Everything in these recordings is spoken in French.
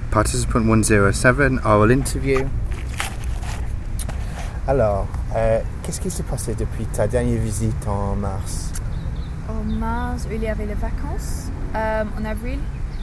Participant 107, I will interview. Alors, qu'est-ce qui s'est passé depuis ta dernière visite en mars? En mars, il y avait les vacances. En avril,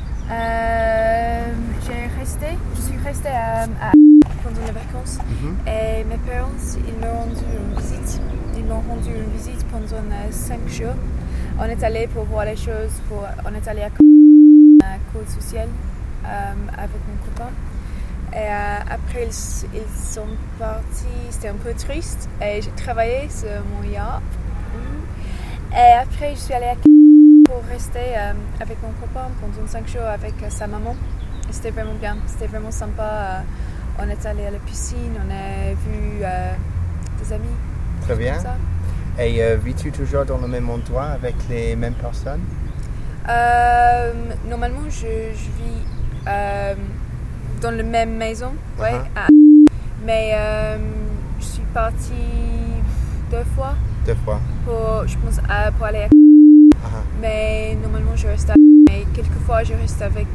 je suis restée pendant les vacances. Et mes parents, ils m'ont rendu une visite pendant 5 jours. On est allé pour voir les choses. On est allé à la côte sociale avec mon copain. Et après, ils sont partis. C'était un peu triste. Et j'ai travaillé sur mon yacht. Et après, je suis allée à pour rester avec mon copain pendant 5 jours avec sa maman. Et c'était vraiment bien. C'était vraiment sympa. On est allé à la piscine. On a vu des amis. Très bien. Et vis-tu toujours dans le même endroit avec les mêmes personnes? Normalement, je vis dans la même maison, ouais. Mais je suis partie 2 fois. 2 fois. Je pense pour aller à mais normalement je reste mais quelquefois je reste avec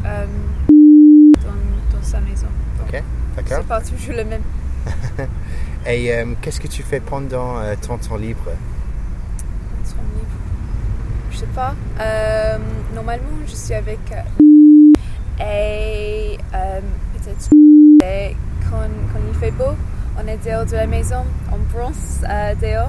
dans sa maison. Ok, d'accord. C'est pas toujours le même. Et qu'est-ce que tu fais pendant ton temps libre? Temps libre, je sais pas. Normalement je suis avec et peut-être quand il fait beau, on est dehors de la maison, on bronze dehors.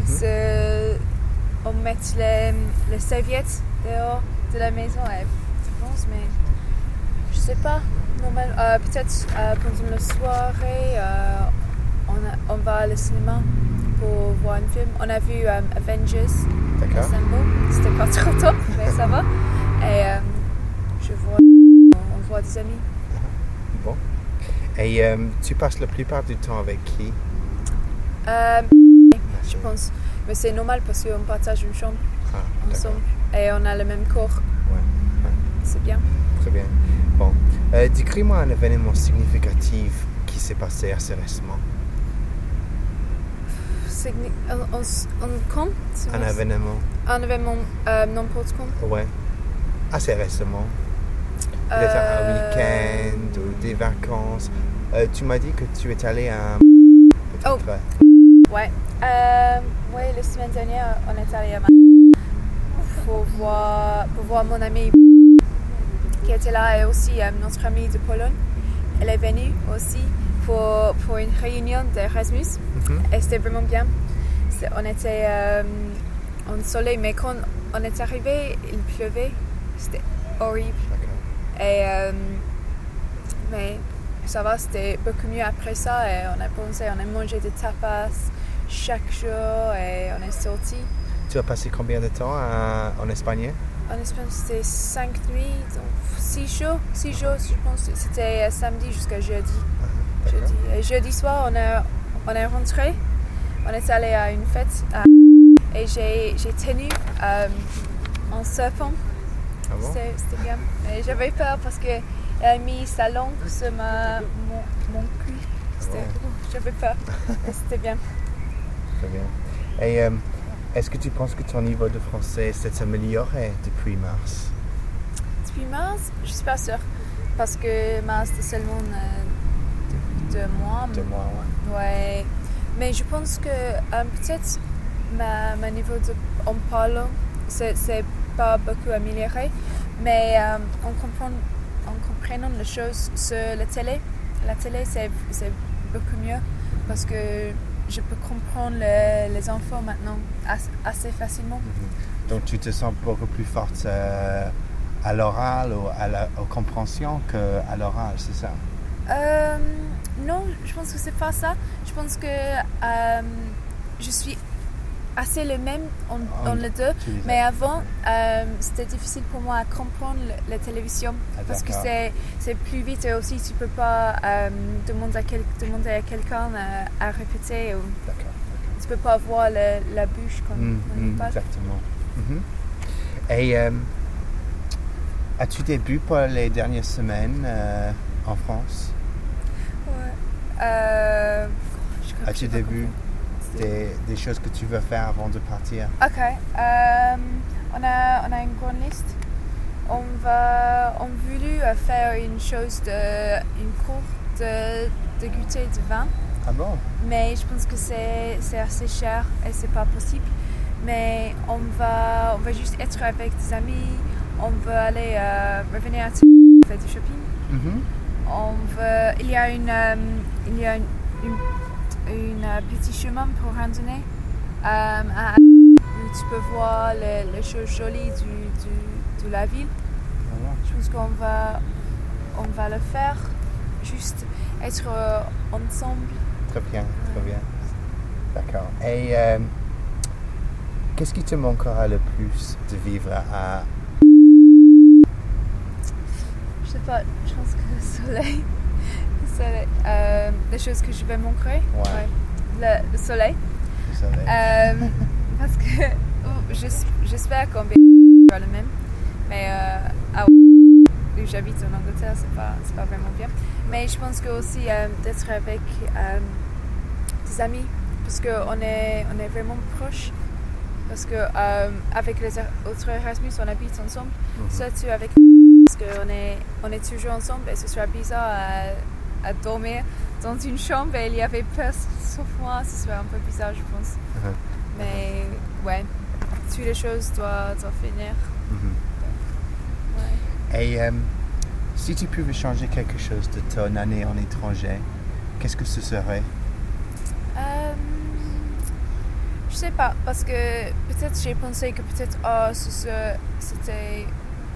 On met les serviettes dehors de la maison et je pense, mais je sais pas. Peut-être pendant la soirée, on va au cinéma pour voir un film. On a vu Avengers. D'accord. C'était pas trop top, mais ça va. Et on voit des amis. Bon. Et tu passes la plupart du temps avec qui? Je pense. Mais c'est normal parce qu'on partage une chambre ensemble et on a le même corps. Ouais. C'est bien. Très bien. Bon. Décris-moi un événement significatif qui s'est passé assez récemment. Quand? Un événement. Un événement n'importe quand? Ouais. Assez récemment. Peut-être un week-end ou des vacances. Tu m'as dit que tu es allé à peut-être. Ouais. Ouais, la semaine dernière, on est allé à pour voir mon amie qui était là et aussi notre amie de Pologne. Elle est venue aussi pour une réunion d'Erasmus et c'était vraiment bien. On était en soleil, mais quand on est arrivé, il pleuvait. C'était horrible. Et mais ça va, c'était beaucoup mieux après ça et on a mangé des tapas chaque jour et on est sorti. Tu as passé combien de temps en Espagne? En Espagne, c'était 5 nuits, donc 6 jours, je pense. C'était samedi jusqu'à jeudi. Et jeudi soir, on est rentré. On est allé à une fête et j'ai tenu en surfant. Ah bon? C'était bien. Mais j'avais peur parce qu'elle a mis sa langue sur mon cul. J'avais peur. Mais c'était bien. Très bien. Et est-ce que tu penses que ton niveau de français s'est amélioré depuis mars? Depuis mars, je suis pas sûre. Parce que mars, c'était seulement 2 mois. 2 mois, ouais. Ouais. Mais je pense que peut-être ma niveau en parlant, c'est pas beaucoup amélioré. Mais en comprenant les choses sur la télé, c'est beaucoup mieux. Parce que je peux comprendre les infos maintenant assez facilement. Donc tu te sens beaucoup plus forte à l'oral ou aux compréhensions qu'à l'oral, c'est ça? Non, je pense que c'est pas ça. Je pense que je suis assez le même dans les deux. Mais avant, c'était difficile pour moi à comprendre la télévision parce que c'est plus vite et aussi tu peux pas demander à quelqu'un à répéter. D'accord. Tu peux pas voir la bouche quand on parle. Exactement. Et as-tu des buts pour les dernières semaines en France? Ouais. As-tu des buts? Des choses que tu veux faire avant de partir? Ok. On a une grande liste On voulu faire une cour de goûter de vin. Ah bon? Mais je pense que c'est assez cher et c'est pas possible. Mais on va juste être avec des amis. On veut aller revenir à faire du shopping. Il y a une petit chemin pour randonner où tu peux voir les choses jolies de la ville. Je pense qu'on va le faire, juste être ensemble. Très bien. D'accord. Et qu'est-ce qui te manquera le plus de vivre à... Je sais pas, je pense que le soleil. Les choses que je vais manquer. Ouais. Le soleil. Parce que j'espère qu'on va le même. Mais où j'habite en Angleterre, c'est pas vraiment bien. Mais je pense que aussi d'être avec des amis, parce qu'on est vraiment proches. Parce que avec les autres Erasmus, on habite ensemble. Surtout avec parce qu'on est toujours ensemble et ce serait bizarre à dormir dans une chambre et il y avait personne sauf moi. Ce serait un peu bizarre, je pense. Mais ouais, toutes les choses doivent finir. Ouais. Et si tu pouvais changer quelque chose de ton année en étranger, qu'est-ce que ce serait? Je sais pas, parce que peut-être j'ai pensé que peut-être c'était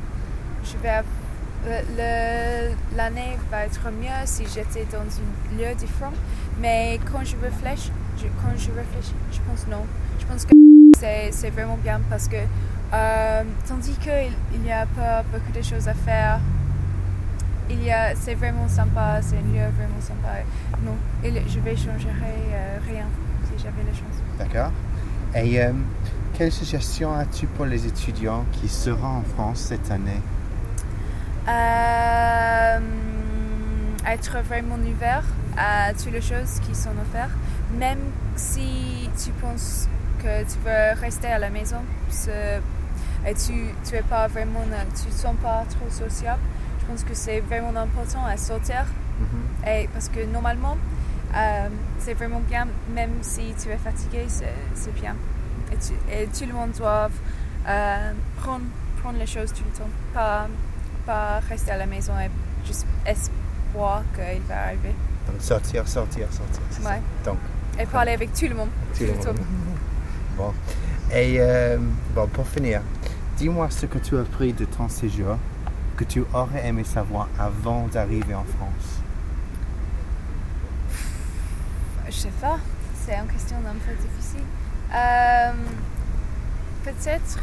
l'année va être mieux si j'étais dans un lieu différent. Mais quand je réfléchis, je pense non. Je pense que c'est vraiment bien parce que tandis qu'il n'y a pas beaucoup de choses à faire, c'est vraiment sympa, c'est un lieu vraiment sympa. Non, je vais changer rien si j'avais la chance. D'accord. Et quelle suggestion as-tu pour les étudiants qui seront en France cette année? Être vraiment ouvert à toutes les choses qui sont offertes, même si tu penses que tu veux rester à la maison et tu es pas vraiment, tu sens pas trop sociable. Je pense que c'est vraiment important à sortir et parce que normalement c'est vraiment bien, même si tu es fatigué, c'est bien. Et tout le monde doit prendre les choses tout le temps, pas rester à la maison et juste espoir qu'il va arriver. Donc sortir. Ouais. Donc, et parler avec tout le monde. Tout le monde. Bon. Et pour finir, dis-moi ce que tu as appris de ton séjour que tu aurais aimé savoir avant d'arriver en France. Je sais pas, c'est une question un peu difficile. Peut-être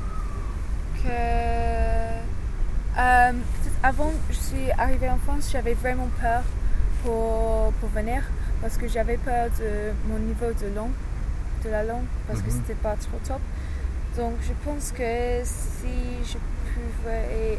que avant je suis arrivée en France, j'avais vraiment peur pour venir parce que j'avais peur de mon niveau de la langue parce que c'était pas trop top. Donc je pense que si je pouvais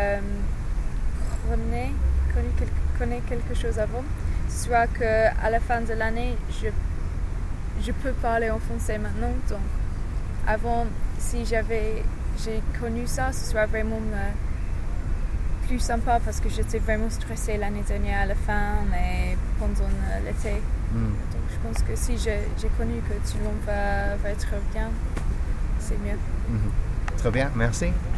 connaître quelque chose avant, soit qu'à la fin de l'année, je peux parler en français maintenant. Donc, avant, si j'ai connu ça, ce serait vraiment plus sympa parce que j'étais vraiment stressée l'année dernière à la fin et pendant l'été. Donc, je pense que si j'ai connu que tout le monde va être bien, c'est mieux. Très bien, merci.